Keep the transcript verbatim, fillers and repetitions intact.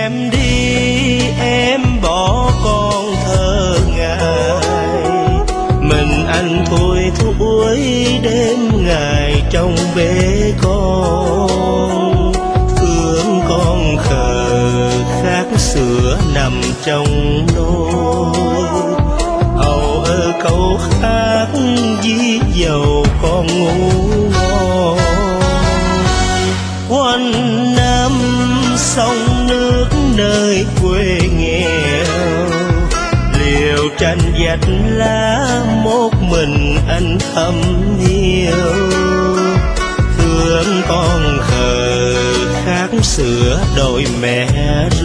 em đi em bỏ con thơ ngài, mình anh thôi thủi đêm ngày trong bể con. Thương con khờ khát sữa nằm trong nôi, ầu ơ câu khác dí dầu con ngủ ngon. Quanh năm sông nước nơi quê nghèo, liều tranh vạch lá một mình anh thầm yêu. Thương con khờ khát sữa đôi mẹ